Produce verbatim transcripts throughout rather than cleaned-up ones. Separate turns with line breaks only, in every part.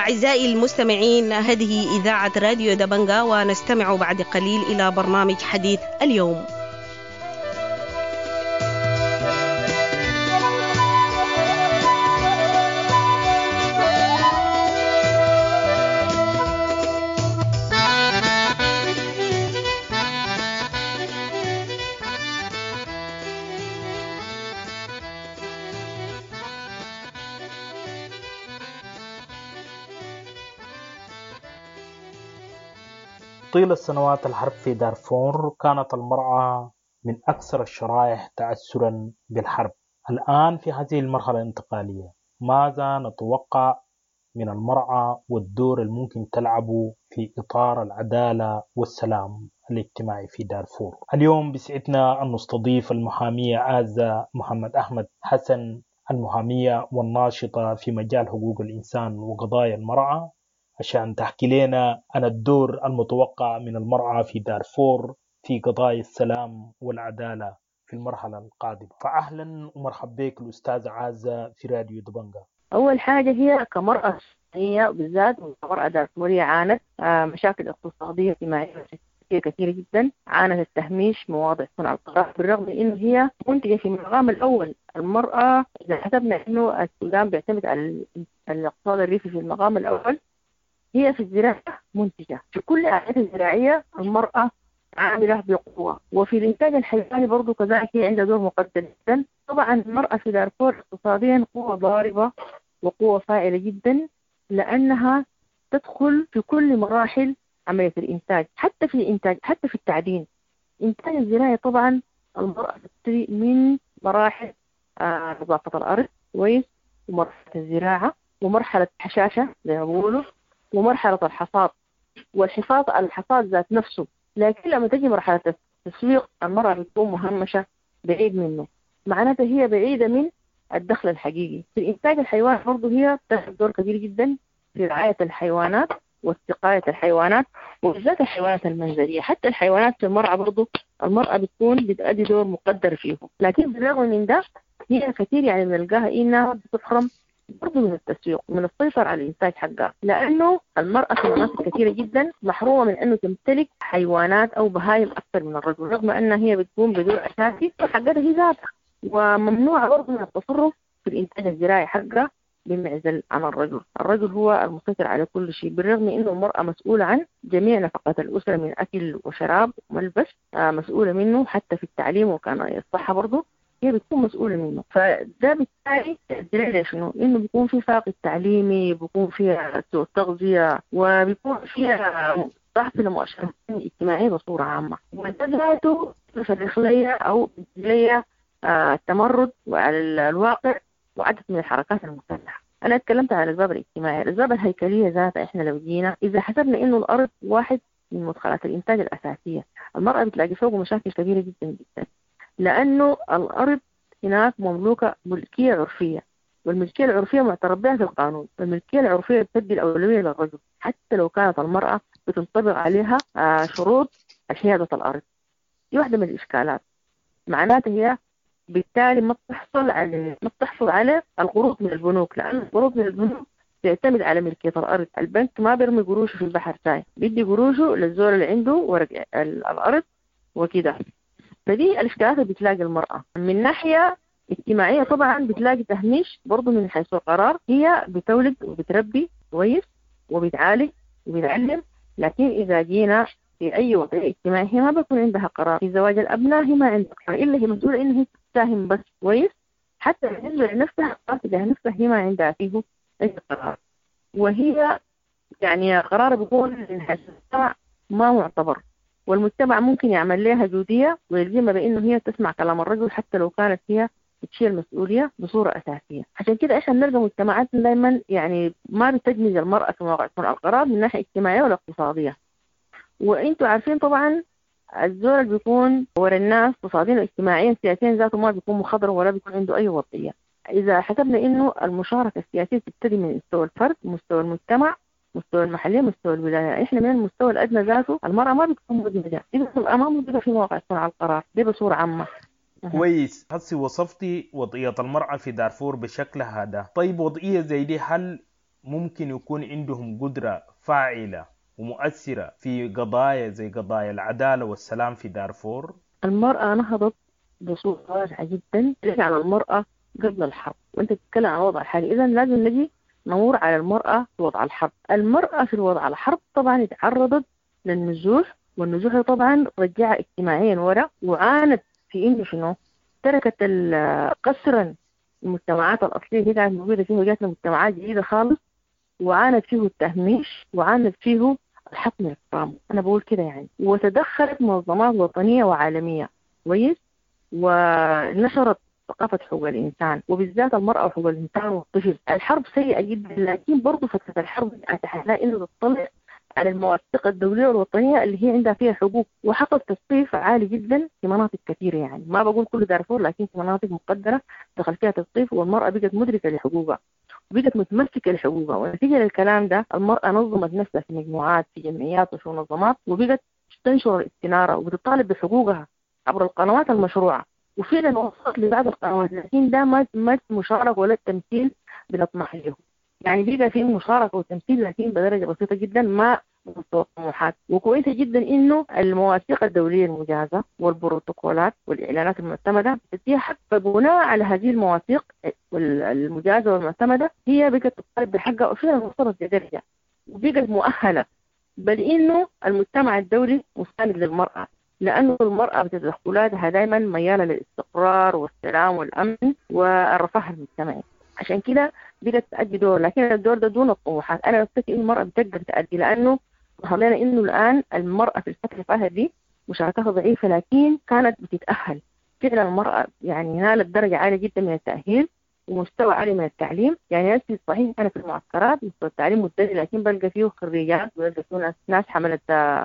أعزائي المستمعين، هذه إذاعة راديو دبنجا، ونستمع بعد قليل إلى برنامج حديث اليوم.
طيلة سنوات الحرب في دارفور كانت المرأة من أكثر الشرائح تأثرا بالحرب. الآن في هذه المرحلة الانتقالية ماذا نتوقع من المرأة والدور الممكن تلعبه في إطار العدالة والسلام الاجتماعي في دارفور؟ اليوم بسعدنا أن نستضيف المحامية عازة محمد أحمد حسن، المحامية والناشطة في مجال حقوق الإنسان وقضايا المرأة، عشان تحكي لنا عن الدور المتوقع من المرأة في دارفور في قضايا السلام والعدالة في المرحلة القادمة. فأهلا ومرحبا بك الأستاذة عازة في راديو دبنجا.
أول حاجة هي كمرأة هي بالذات كمرأة دارفورية عانت مشاكل اقتصادية اجتماعية كثيرة جدا، عانت التهميش مواضع صنع القرار، بالرغم من إنه هي منتجة في المقام الأول. المرأة إذا حسبنا إنه السودان بيعتمد على الاقتصاد الريفي في المقام الأول، هي في الزراعة منتجة. في كل الأعمال الزراعية المرأة عاملة بقوة، وفي الإنتاج الحيواني برضو كذلك هي عندها دور مقدر جدا. طبعا المرأة في دارفور اقتصاديا قوة ضاربة وقوة فاعلة جدا، لأنها تدخل في كل مراحل عملية الإنتاج، حتى في الإنتاج حتى في التعدين. إنتاج الزراعي طبعا المرأة تبتدي من مراحل آه نظافة الأرض كويس، ومرحلة الزراعة، ومرحلة حشاشة زي ما بيقولوا، ومرحلة الحصاد والحفاظ على الحصاد ذات نفسه. لكن لما تجي مرحلة التسويق المرأة بتكون مهمشة بعيد منه، معناتها هي بعيدة من الدخل الحقيقي. في الإنتاج الحيواني برضه هي تلعب دور كبير جدا في رعاية الحيوانات واستقاية الحيوانات، وبالذات الحيوانات المنزلية. حتى الحيوانات في المرأة برضه المرأة بتكون بتأدي دور مقدر فيهم. لكن بالرغم من ده هي كثير يعني بنلقاها إنها بتحرم برضه من التسويق، من السيطرة على الإنتاج حقها، لأنه المرأة في مناطق كثيرة جدا محرومة من أنه تمتلك حيوانات أو بهايم أكثر من الرجل، رغم أنها هي بتقوم بدور أساسي حقها هي ذاتها، وممنوعة برضه من التصرف في الإنتاج الزراعي حقها بمعزل عن الرجل. الرجل هو المسيطر على كل شيء، بالرغم من أنه المرأة مسؤولة عن جميع نفقات الأسرة من أكل وشراب وملبس، مسؤولة منه حتى في التعليم وكان الصحة برضه هي بتكون مسؤولة منه. فده بالتالي تأثير شنو؟ إنه بيكون في فاقد تعليمي، بيكون فيها سوء تغذية، وبيكون فيها ضعف المؤشرات الاجتماعية بصورة عامة، وده ذاته يفرق ليا أو ليا التمرد على الواقع وعدد من الحركات المسلحة. أنا اتكلمت عن الأسباب الاجتماعية. الأسباب الهيكلية ذاتها إحنا لو جينا إذا حسبنا إنه الأرض واحد من مدخلات الإنتاج الأساسية، المرأة بتلاقي فوقه مشاكل كبيرة جدا جدا، لأنه الأرض هناك مملوكة ملكية عرفية، والملكية العرفية معترف بها في القانون. الملكية العرفية بتدي الأولوية للرجل حتى لو كانت المرأة بتنطبق عليها شروط حيازة الأرض. دي واحدة من الإشكالات. معناته هي بالتالي ما تحصل على ما تحصل على القروض من البنوك، لأن القروض من البنوك تعتمد على ملكية الأرض. البنك ما بيرمي قروشه في البحر ساي، بيدي قروشه للزول اللي عنده ورق الأرض وكده. فدي الاشكالات اللي بتلاقي المرأة. من ناحية اجتماعية طبعا بتلاقي تهميش برضو من حيث القرار، هي بتولد وبتربي كويس وبتعالج وبتعلم، لكن إذا جينا في أي وضع اجتماعي هي ما بيكون عندها قرار. في زواج الأبناء هي ما عندها قرار، إلا هي مسؤولة إنها تساهم بس كويس. حتى بالنسبة لنفسها قرار تجاه نفسها هي ما عندها فيه أي قرار، وهي يعني قرار بيكون من حيث المجتمع ما معتبر، والمجتمع ممكن يعمل لها جودية ويلزمها بأنه هي تسمع كلام الرجل حتى لو كانت هي تشيل المسؤولية بصورة أساسية. عشان كده إحنا بنلقى مجتمعات دائما يعني ما بتدمج المرأة في مواقع صنع القرار من ناحية اجتماعية ولا اقتصادية. وإنتوا عارفين طبعا الزول اللي بيكون ورا الناس اقتصاديا واجتماعيا سياسيا ذاته ما بيكون مخضرم ولا بيكون عنده أي وضعية. إذا حسبنا إنه المشاركة السياسية تبتدي من مستوى الفرد، مستوى المجتمع، مستوى المحلية، مستوى الولاية. إحنا من المستوى الأدنى ذاته المرأة ما بتكون مدمجة، دي بتكون أمام موجودة في مواقع صنع القرار دي بصورة عامة.
كويس. هسي وصفتي وضعية المرأة في دارفور بشكل هذا. طيب وضعية زي دي هل ممكن يكون عندهم قدرة فاعلة ومؤثرة في قضايا زي قضايا العدالة والسلام في دارفور؟
المرأة نهضت بصورة واضحة جدا على المرأة قبل الحرب، وانت تتكلم عن الوضع الحالي، اذا لازم نجي نمر على المرأة في وضع الحرب. المرأة في الوضع الحرب طبعا تعرضت للنزوح، والنزوح طبعا رجعها اجتماعيا ورا، وعانت في انه شنو تركت قسرا المجتمعات الأصلية اللي كانت موجودة فيه، وجاتنا مجتمعات جديدة خالص، وعانت فيه التهميش، وعانت فيه الحطم الإكرام، أنا بقول كده يعني. وتدخلت منظمات وطنية وعالمية كويس، ونشرت ثقافة حقوق الإنسان، وبالذات المرأة وحقوق الإنسان والطفل. الحرب سيئة جدا، لكن برضو فترة الحرب أتحلى إنه تطلع على المواثيق الدولية والوطنية اللي هي عندها فيها حقوق، وحصل تثقيف عالي جدا في مناطق كثيرة، يعني ما بقول كل دارفور، لكن في مناطق مقدرة دخل فيها تثقيف، والمرأة بقت مدركة لحقوقها وبقت متمسكة لحقوقها. ونتيجة للكلام ده المرأة نظمت نفسها في مجموعات، في جمعيات وفي منظمات، وبقت تنشر الاستنارة وبتطالب بحقوقها عبر القنوات المشروعة، وفعلا وصلت لبعض القنوات، لكن ده ما ما مشاركة ولا التمثيل بنطمح له. يعني بقى في مشاركة وتمثيل لكن بدرجة بسيطة جدا، ما مستوى الطموحات. وكويسة جدا إنه المواثيق الدولية المجازة والبروتوكولات والإعلانات المعتمدة بتديها حق، فبناء على هذه المواثيق المجازة والمعتمدة هي بقت تطالب بحقها، وفعلا وصلت لدرجة وبقت مؤهلة، بل إنه المجتمع الدولي مستند للمرأة، لأنه المرأة بتدخلاتها دائما ميالة للاستقرار والسلام والأمن والرفاه المجتمعي. عشان كده بقت تأدي دور، لكن الدور ده دون الطموحات. أنا أفتكر إن المرأة بتقدر تأدي، لأنه ظهر إنه الآن المرأة في الفترة الفاتت دي مشاركتها ضعيفة، لكن كانت بتتأهل. فعلا المرأة يعني نالت درجة عالية جدا من التأهيل ومستوى عالي من التعليم. يعني ناس صحيح كانت في المعسكرات مستوى التعليم مبتدئ، لكن بلقى فيه خريجات، وبلقى فيه ناس حملت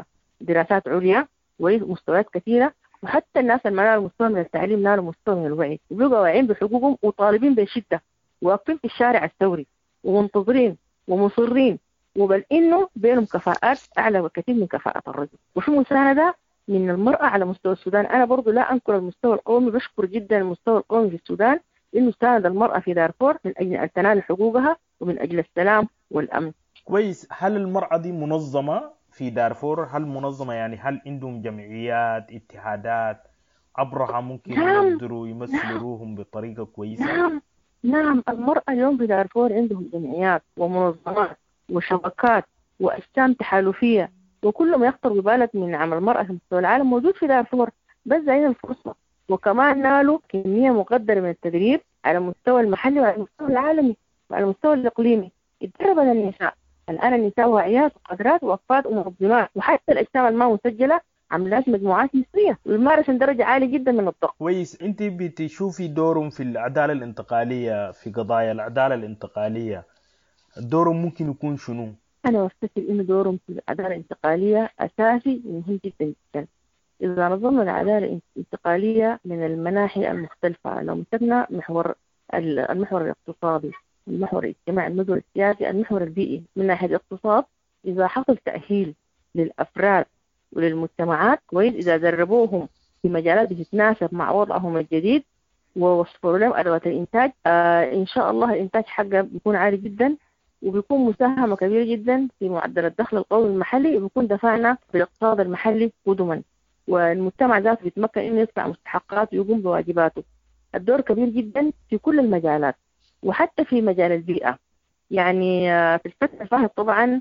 دراسات عليا ومستويات كثيرة، وحتى الناس اللي نالوا مستوى من التعليم نالوا مستوى من الوعي، وبقوا واعيين بحقوقهم وطالبين بشدة، واقفين في الشارع الثوري ومنتظرين ومصرين، وبل إنه بينهم كفاءات أعلى بكثير من كفاءة الرجل. وفي مساندة من المرأة على مستوى السودان. أنا برضو لا أنكر المستوى القومي، بشكر جدا المستوى القومي في السودان إنه ساند المرأة في دارفور من أجل أن تنال حقوقها ومن أجل السلام والأمن.
كويس. هل المرأة دي منظمة في دارفور؟ هل منظمة يعني هل عندهم جمعيات اتحادات عبرها ممكن
نعم.
يقدروا يمثلوا روحهم بطريقة كويسة؟
نعم نعم المرأة اليوم في دارفور عندهم جمعيات ومنظمات وشبكات وأجسام تحالفية، وكل ما يخطر ببالك من عمل المرأة في مستوى العالم موجود في دارفور، بس زين الفرصة. وكمان نالوا كمية مقدرة من التدريب على المستوى المحلي وعلى المستوى العالمي وعلى المستوى الإقليمي. اتدرب النساء الآن، النساء واعيات وقادرات ووقفات ومنظمات، وحتى الأجسام الما مسجلة عملات مجموعات نسوية ويمارسن درجة عالية جدا من الضغط.
كويس. انت بتشوفي دورهم في العدالة الانتقالية، في قضايا العدالة الانتقالية دورهم ممكن يكون شنو؟
أنا أفتكر إن دورهم في العدالة الانتقالية أساسي ومهم جدا جدا. إذا نظمنا العدالة الانتقالية من المناحي المختلفة، لو مسكنا محور المحور الاقتصادي، المحور الاجتماعي، المحور السياسي، المحور البيئي. من ناحية الاقتصاد إذا حصل تأهيل للأفراد وللمجتمعات كويس، إذا دربوهم في مجالات بتتناسب مع وضعهم الجديد ووفروا لهم أدوات الإنتاج، آه إن شاء الله الإنتاج حقه بيكون عالي جدا، وبيكون مساهمة كبيرة جدا في معدل الدخل القومي المحلي، وبيكون دفعنا بالاقتصاد المحلي قدما، والمجتمع ذاته بيتمكن إنه يدفع مستحقاته ويقوم بواجباته. الدور كبير جدا في كل المجالات، وحتى في مجال البيئة. يعني في الفترة الفاتت طبعا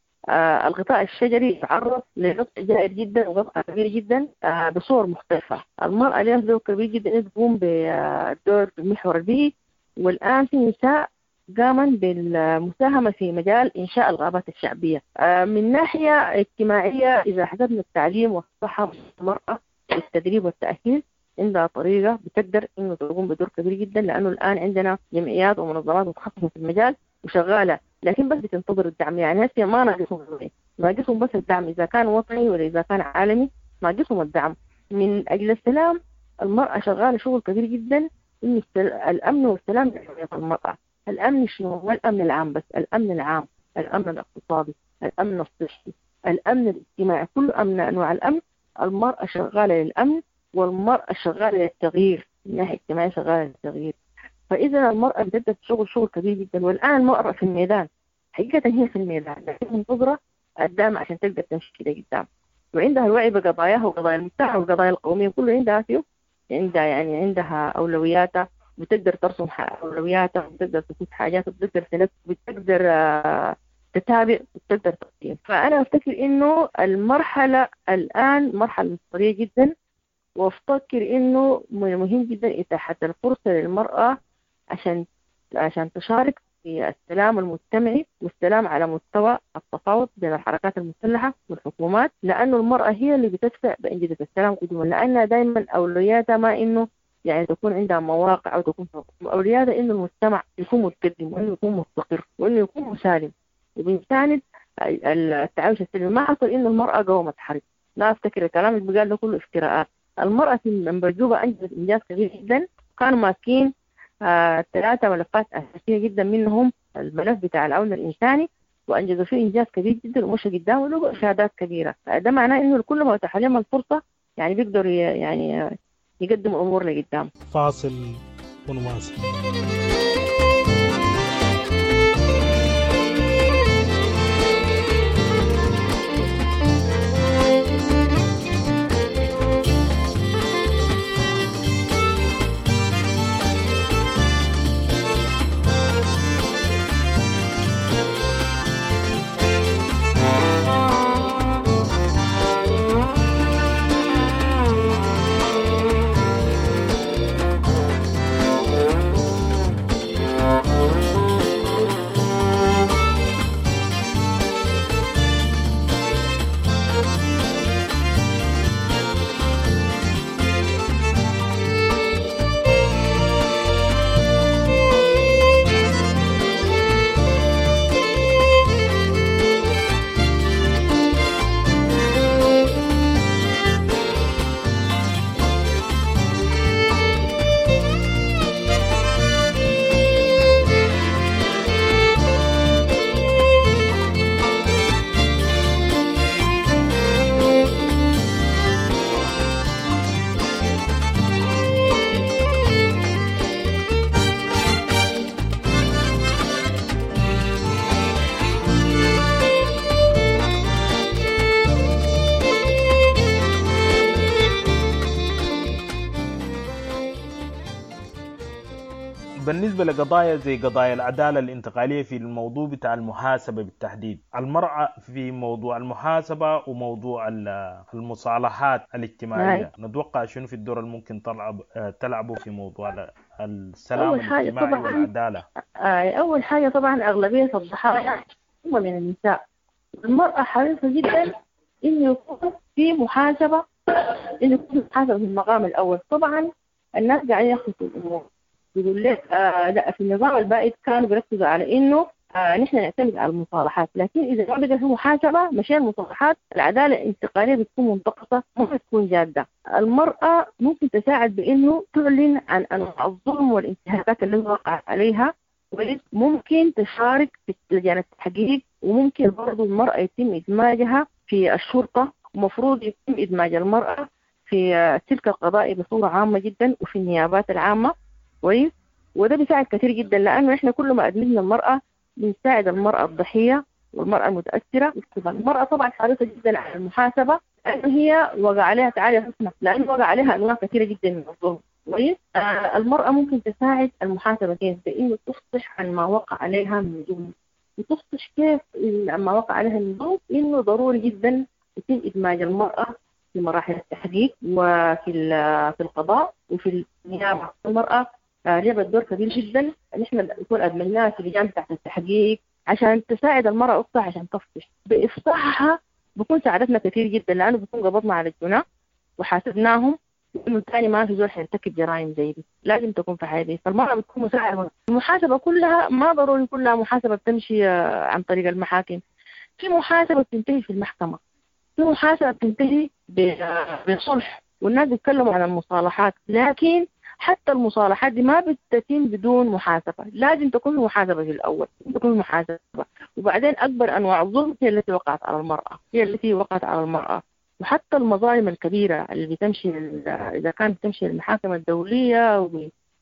الغطاء الشجري يتعرض لقطع جائر جدا وقطع كبير جدا بصور مختلفة. المرأة لها دور كبير جدا إنها تقوم بالدور في المحور البيئي، والآن في نساء قاما بالمساهمة في مجال إنشاء الغابات الشعبية. من ناحية اجتماعية إذا حسبنا التعليم والصحة والمرأة والتدريب والتأهيل عندها طريقة بتقدر إنه تقوم بدور كبير جدا، لأنه الآن عندنا جمعيات ومنظمات متخصصة في المجال وشغالة، لكن بس بتنتظر الدعم. يعني هسه ما ناقصهم ناقصهم بس الدعم، إذا كان وطني ولا إذا كان عالمي ناقصهم الدعم. من أجل السلام المرأة شغالة شغل كبير جدا، إن الأمن والسلام في المرأة. الأمن شنو هو؟ الأمن العام، بس الأمن العام، الأمن الاقتصادي، الأمن الصحي، الأمن الاجتماعي، كل أمن أنواع الأمن. المرأة شغالة للأمن، والمرأة شغالة للتغيير، من ناحية اجتماعية شغالة للتغيير. فإذا المرأة بتبدأ شغل شغل كبير جدا، والآن المرأة في الميدان حقيقة هي في الميدان لكن منتظرة قدام عشان تقدر تمشي كده قدام، وعندها الوعي بقضاياها وقضايا المجتمع والقضايا القومية كله عندها فيه، عندها يعني عندها أولوياتها، بتقدر ترسم أولوياتها، بتقدر تفوت حاجات، بتقدر تنفذ، بتقدر آه تتابع، بتقدر تقيم. فأنا أفتكر إنه المرحلة الآن مرحلة مصيرية جدا، وافتكر إنه مهم جدا إتاحة الفرصة للمرأة عشان عشان تشارك في السلام المجتمعي والسلام على مستوى التفاوض بين الحركات المسلحة والحكومات، لأنه المرأة هي اللي بتدفع بأنجزة السلام قدما، لأنها دائما أولوياتها ما إنه يعني تكون عندها مواقع أو تكون أولوياتها إنه المجتمع يكون متقدم وإنه يكون مستقر وإنه يكون مسالم وبيساند التعايش السلمي. ما حصل إنه المرأة قومت حرب، لا أفتكر الكلام اللي بقال ده كله افتراءات. المرأة في المنبجوبة أنجزت إنجاز كبير جدا، كانوا ماسكين آه ثلاثة ملفات أساسية جدا، منهم الملف بتاع العون الإنساني، وأنجزوا فيه إنجاز كبير جدا ومشى قدام وله شهادات كبيرة. ده معناه إنه كل ما أتاح لهم الفرصة يعني بيقدروا يعني يقدموا أمور لقدام.
فاصل ونواصل. بالنسبة لقضايا زي قضايا العدالة الانتقالية في الموضوع بتاع المحاسبة بالتحديد، المرأة في موضوع المحاسبة وموضوع المصالحات الاجتماعية نتوقع شنو في الدور الممكن تلعب تلعبه في موضوع السلام الاجتماعي والعدالة؟
أول حاجة طبعا أغلبية الضحايا هم من النساء. المرأة حريصة جدا إنه يكون في محاسبة، إنه يكون محاسبة في المقام الأول. طبعا الناس قاعدين يخصوا الأمور، بيقول لك آه لا في النظام البائد كانوا بيركزوا على إنه آه نحن نعتمد على المصالحات، لكن إذا ما بقى في محاسبة مشان المصالحات العدالة الانتقالية بتكون منتقصة، ممكن تكون جادة. المرأة ممكن تساعد بإنه تعلن عن أنواع الظلم والانتهاكات اللي وقعت عليها، ممكن تشارك في لجان التحقيق، وممكن برضو المرأة يتم إدماجها في الشرطة، ومفروض يتم إدماج المرأة في سلك القضائي بصورة عامة جدا وفي النيابات العامة كويس. وده بيساعد كثير جدا، لأنه إحنا كل ما أدمجنا المرأة بنساعد المرأة الضحية والمرأة المتأثرة. المرأة طبعا حريصة جدا على المحاسبة، لأنه هي وقع عليها تعالي حسنة، لأنه وقع عليها أنواع كثيرة جدا من الظلم كويس. آه المرأة ممكن تساعد المحاسبة كيف؟ بإنه تفصح عن ما وقع عليها من ظلم، وتفصح كيف ما وقع عليها من ظلم. إنه ضروري جدا يتم إدماج المرأة في مراحل التحقيق وفي في القضاء وفي النيابة. المرأة لعبت دور كبير جدا، نحن نكون أدمجناها في لجان تحت التحقيق عشان تساعد المرأة أختها عشان تفصح. بإفصاحها بكون ساعدتنا كثير جدا، لأنه بكون قبضنا على الجناة وحاسبناهم، وإنه الثاني ما في زول حيرتكب جرائم زي دي، لازم تكون في حياتي. فالمرأة بتكون مساعدة. المحاسبة كلها ما ضروري كلها محاسبة بتمشي عن طريق المحاكم، في محاسبة بتنتهي في المحكمة، في محاسبة بتنتهي بصلح، والناس بيتكلموا عن المصالحات، لكن حتى المصالحات دي ما بتتم بدون محاسبة. لازم تكون محاسبة في الأول، تكون محاسبة، وبعدين أكبر أنواع الظلم هي التي وقعت على المرأة، هي التي وقعت على المرأة. وحتى المظالم الكبيرة اللي بتمشي إذا كانت بتمشي المحاكم الدولية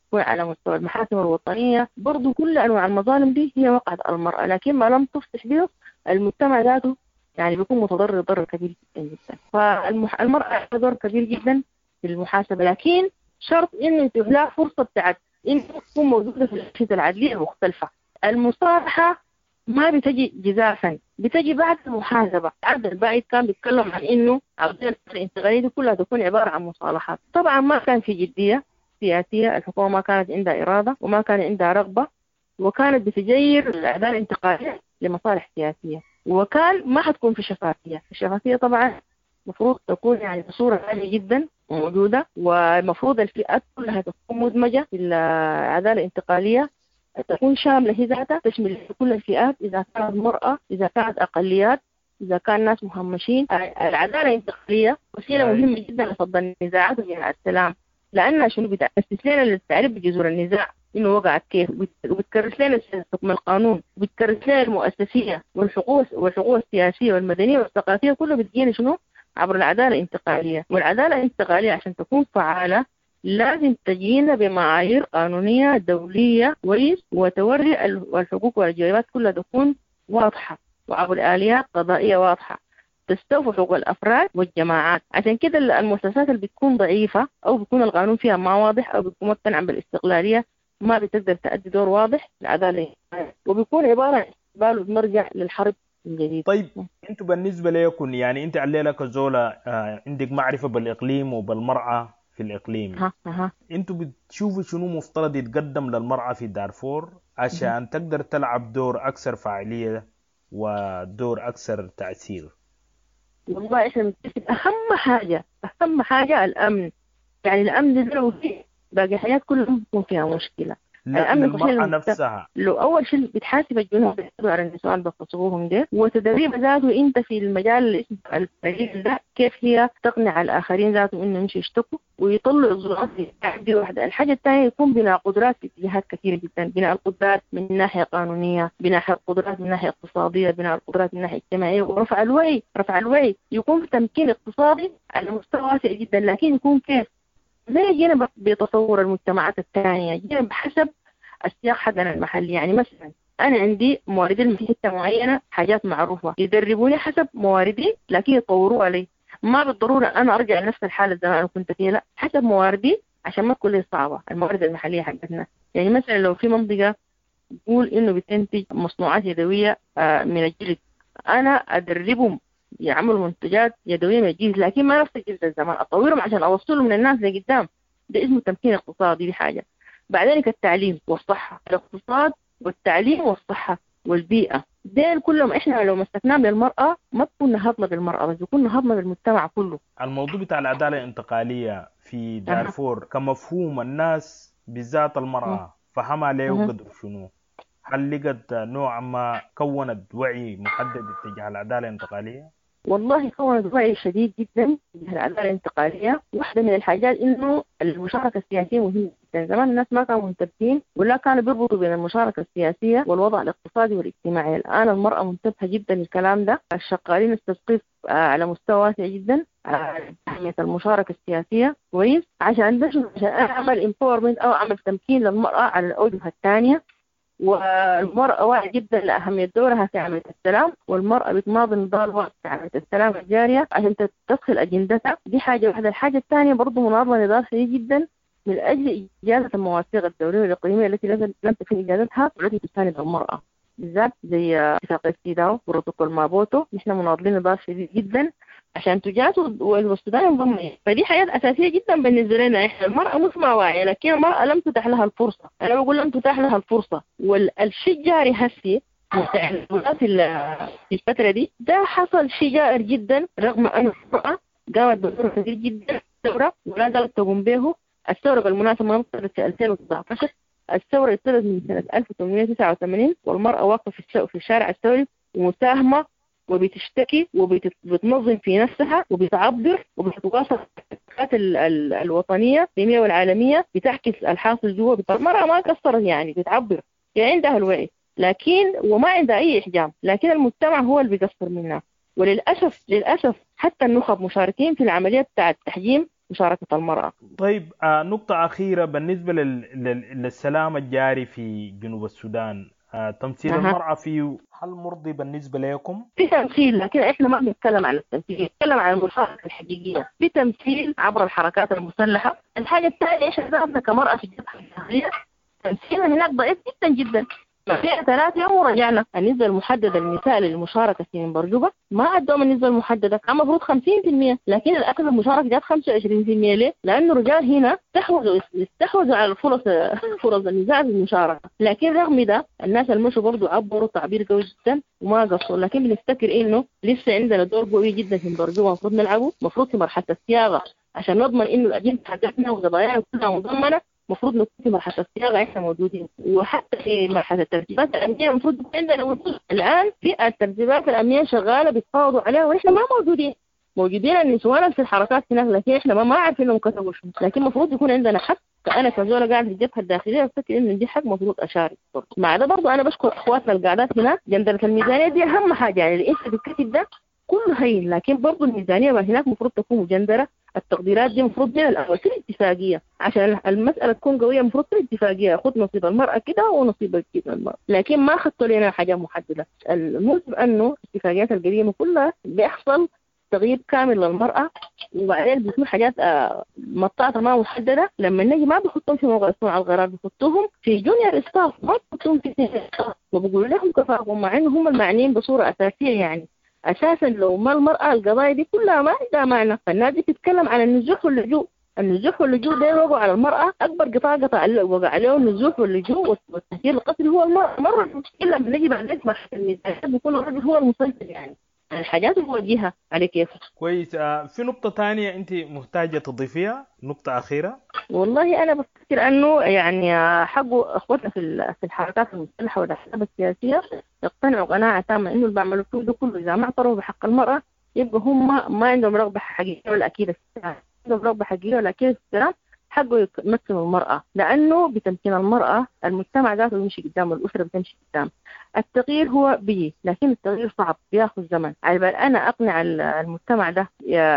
تكون على مستوى المحاكم الوطنية. برضو كل أنواع المظالم دي هي وقعت على المرأة، لكن ما لم تفصح به المجتمع ذاته يعني بيكون متضرر ضرر كبير جدا جدا. فالمرأة لها دور كبير جدا في المحاسبة، لكن شرط إنه يتيح لها فرصة بتاعت إنه تكون موجودة في الأجهزة العدلية المختلفة. المصالحة ما بتجي جزافا، بتجي بعد المحاسبة. عبد الباعث كان بيتكلم عن إنه عودة الانتقالية دي كلها تكون عبارة عن مصالحات. طبعا ما كان في جدية سياسية، الحكومة ما كانت عندها إرادة وما كان عندها رغبة، وكانت بتجير الأعداء الانتقالية لمصالح سياسية، وكان ما حتكون في شفافية. الشفافية طبعا مفروض تكون يعني بصورة عالية جدا موجودة، ومفروض الفئات كلها تكون مدمجة في العدالة الانتقالية، تكون شاملة هي ذاتها، تشمل كل الفئات، إذا كانت مرأة، إذا كانت أقليات، إذا كان ناس مهمشين. العدالة الانتقالية وسيلة مهمة جدا لفض النزاعات وجمع السلام، لأنها شنو بتأسس لنا للتعريف بجذور النزاع إنه وقعت كيف، وبتكرس لنا حكم القانون، وبتكرس لنا المؤسسية والحقوق والحقوق السياسية والمدنية والثقافية، كله بتجينا شنو عبر العدالة الانتقالية. والعدالة الانتقالية عشان تكون فعالة لازم تجينا بمعايير قانونية دولية كويس، وتوري الحقوق والواجبات كلها تكون واضحة، وعبر آليات قضائية واضحة تستوفي حقوق الأفراد والجماعات. عشان كده المؤسسات اللي بتكون ضعيفة أو بيكون القانون فيها ما واضح أو بيكون مقتنع بالاستقلالية ما بتقدر تأدي دور واضح للعدالة، وبيكون عبارة عن استقبال وبنرجع للحرب من جديد.
طيب انتوا بالنسبة لكم يعني انت عليلك زولة آه عندك معرفة بالإقليم وبالمرأة في الإقليم،
ها ها.
انتوا بتشوفوا شنو مفترض يتقدم للمرأة في دارفور عشان تقدر تلعب دور أكثر فاعلية ودور أكثر تأثير؟
والله احنا بنتفق اهم حاجه اهم حاجه الامن. يعني الامن ده لو فيه باقي الحياه كلها بتكون فيها مشكله.
لا المرأة نفسها
لو اول شيء بتحاسب الجنود بيحسبوا على النسوان اللي بتصوهم ده، وتدريب ذاته انت في المجال اللي اسمه الفريق ده كيف هي تقنع الاخرين ذاته انه يمشي يشتكوا ويطلعوا الظروف دي. واحده الحاجه الثانيه يكون بناء قدرات في اتجاهات كثيره جدا، بناء القدرات من ناحيه قانونيه، بناء القدرات من ناحيه اقتصاديه، بناء القدرات من ناحيه اجتماعيه، ورفع الوعي. رفع الوعي يكون في تمكين اقتصادي على مستوى واسع جدا، لكن يكون كيف زي جينا بتصور المجتمعات الثانيه، جينا بحسب السياق حقنا المحلي. يعني مثلا أنا عندي موارد في حتة معينة حاجات معروفة، يدربوني حسب مواردي لكن يطوروها لي. ما بالضرورة أنا أرجع لنفس الحالة زي ما أنا كنت فيها، لا، حسب مواردي عشان ما تكون لي صعبة الموارد المحلية حقتنا. يعني مثلا لو في منطقة تقول إنه بتنتج مصنوعات يدوية من الجلد، أنا أدربهم يعملوا منتجات يدوية من الجلد، لكن ما نفس الجلد الزمان، أطورهم عشان أوصلهم من الناس لقدام. ده اسمه تمكين اقتصادي. دي حاجة. بعدين التعليم والصحة، الاقتصاد والتعليم والصحة والبيئة، دين كلهم إحنا لو مسكناهم للمرأة ما تكون نهضنا بالمرأة بس، يكون نهضنا بالمجتمع كله.
الموضوع بتاع العدالة الانتقالية في دارفور كمفهوم الناس بالذات المرأة فهمها ليه وقدر شنو؟ هل لقت نوع ما كونت وعي محدد اتجاه العدالة الانتقالية؟
والله كونت وعي شديد جدا اتجاه العدالة الانتقالية. واحدة من الحاجات إنه المشاركة السياسية مهمة جدا. زمان الناس ما كانوا منتبهين ولا كانوا بيربطوا بين المشاركة السياسية والوضع الاقتصادي والاجتماعي. الآن المرأة منتبهة جدا للكلام ده. الشغالين التثقيف على مستوى واسع جدا أهمية المشاركة السياسية كويس، عشان عشان أعمل امباورمنت أو أعمل تمكين للمرأة على الأوجه الثانية. والمرأة واعية جدا لأهمية دورها في عملية السلام، والمرأة بتماضي نضال وقت في عملية السلام الجارية عشان تدخل أجندتها. دي حاجة واحدة. الحاجة الثانية برضو مناضلة نضال شديد جدا من أجل إجازة المواثيق الدولية والإقليمية التي لم تكن إجازتها والتي تساند المرأة، بالذات زي اتفاقية سيداو وبروتوكول مابوتو. نحن مناضلين نضال شديد جدا عشان تجاز والسودان ينضم. فدي حاجات أساسية جدا بالنسبة لنا. إحنا المرأة مش ما واعية، لكن المرأة لم تتاح لها الفرصة. أنا بقول لم تتاح لها الفرصة. والشيء جاري هسي في الفترة دي ده حصل شيء جائر جدا، رغم أن المرأة قامت بدور كبير جدا الثورة ولا زالت تقوم به. الثورة بالمناسبة ما انطلقت في ألفين وتسعة عشر، الثورة ابتدت من سنة ألف وثمانمائة وتسعة وثمانين، والمرأة واقفة في في الشارع الثوري ومساهمة وبتشتكي وبتنظم في نفسها وبتعبر وبتتواصل الوطنية الإقليمية والعالمية، بتحكي الحاصل جوا. المرأة ما قصرت، يعني بتعبر، يعني عندها الوعي، لكن وما عندها أي إحجام، لكن المجتمع هو اللي بيقصر منها. وللأسف للأسف حتى النخب مشاركين في العملية بتاع التحجيم مشاركة المرأة.
طيب آه نقطة أخيرة بالنسبة لل... لل... للسلام الجاري في جنوب السودان، آه تمثيل
أه.
المرأة فيه هل مرضي بالنسبة لكم؟
في تمثيل، لكن احنا ما بنتكلم عن التمثيل، نتكلم عن المشاركة الحقيقية. في تمثيل عبر الحركات المسلحة. الحاجة الثانية ايش ذاتنا كمرأة في الجبهة الداخلية، تمثيلنا هناك ضعيف جدا جدا. فيها ثلاث يوم ورجعنا. النسبة المحددة للنساء للمشاركة في منبرجوبة ما عندهم النسبة المحددة، كان المفروض خمسين بالمئة، لكن الأكثر المشاركة جات خمسة وعشرين بالمئة. ليه؟ لأنه الرجال هنا استحوذوا استحوذوا على الفرص فرص النساء في المشاركة. لكن رغم ده الناس المشوا برضو عبروا تعبير قوي جدا وما قصروا. لكن بنفتكر إنه لسه عندنا دور قوي جدا في منبرجوبة المفروض نلعبه، المفروض في مرحلة الصياغة عشان نضمن إنه الأجندة حقتنا وقضايانا كلها مضمنة. المفروض نكون في مرحلة الصياغة إحنا موجودين، وحتى في مرحلة الترتيبات الأمنية المفروض يكون عندنا وجود. الآن في الترتيبات الأمنية شغالة بيتفاوضوا عليها وإحنا ما موجودين. موجودين النسوان في الحركات هناك، لكن إحنا ما ما عارفين إنهم كتبوا شنو. لكن المفروض يكون عندنا حق. فأنا كزوله قاعد في الجبهة الداخلية أفتكر إن دي حق مفروض أشارك. مع ده برضو أنا بشكر أخواتنا القاعدات هناك. جندرة الميزانية دي أهم حاجة، يعني اللي أنت بتكتب ده كله هين، لكن برضو الميزانية ما هناك مفروض تكون مجندرة. التقديرات دي مفروض من الأول في الاتفاقية عشان المسألة تكون قوية. مفروض في الاتفاقية خد نصيب المرأة كده ونصيب كده المرأة، لكن ما خدتوا لنا حاجة محددة. المهم أنه الاتفاقيات القديمة كلها بيحصل تغيير كامل للمرأة، وبعدين بيكون حاجات مطاطة ما محددة. لما نجي ما بيحطوهم في موقع صنع القرار، بيحطوهم في جونيور استاف، ما بيحطوهم في سينيور استاف، وبيقولوا لهم كفاءهم مع إنهم هم المعنيين بصورة أساسية. يعني أساسا لو ما المرأة القضايا دي كلها ما عندها معنى. فالناس دي تتكلم عن النزوح واللجوء. النزوح واللجوء ده وقعوا على المرأة. أكبر قطاع قطع وقع عليه النزوح واللجوء والتهجير القسري هو المرأة. مرة إلا من نجي بعد ذلك مرحلة الميزانية بيكون الرجل هو المسيطر. يعني الحاجات الموجهة على كيف.
كويس. آه في نقطة تانية أنت محتاجة تضيفيها، نقطة أخيرة؟
والله أنا بفكر أنه يعني حقوا أخوتنا في في الحركات المسلحة والأحزاب السياسية يقتنعوا قناعة تامة إنه اللي بعملوا فيه ده كله إذا ما اعترفوا بحق المرأة يبقى هم ما عندهم رغبة حقيقية ولا أكيدة في السلام. عندهم رغبة حقيقية ولا أكيدة في السلام. حقه يمثلوا المرأة، لأنه بتمكين المرأة المجتمع ذاته يمشي قدام والأسرة بتمشي قدام. التغيير هو بيجي، لكن التغيير صعب بياخذ زمن. على بال أنا أقنع المجتمع ده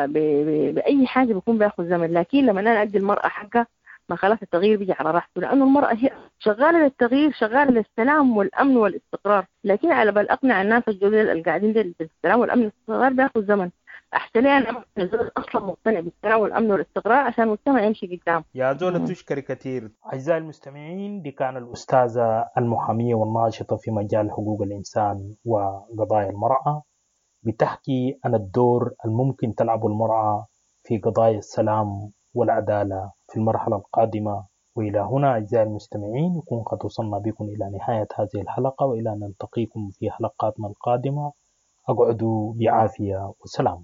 بأي حاجة بيكون بياخذ زمن. لكن لما أنا أدي المرأة حقها ما خلاص التغيير بيجي على راحته، لأنه المرأة هي شغالة للتغيير، شغالة للسلام والأمن والاستقرار. لكن على بال أقنع الناس الجدد القاعدين بالسلام والأمن والاستقرار بياخذ زمن. أحسن أنا أصلا مقتنع بالسلام والأمن والاستقرار عشان المجتمع يمشي قدام.
يا زولة تشكري كثير. أعزائي المستمعين، دي كان الأستاذة المحامية والناشطة في مجال حقوق الإنسان وقضايا المرأة بتحكي عن الدور الممكن تلعبه المرأة في قضايا السلام والعدالة في المرحلة القادمة. وإلى هنا أعزائي المستمعين يكون قد وصلنا بكم إلى نهاية هذه الحلقة، وإلى أن نلتقيكم في حلقاتنا القادمة. أقعدوا بعافية وسلام.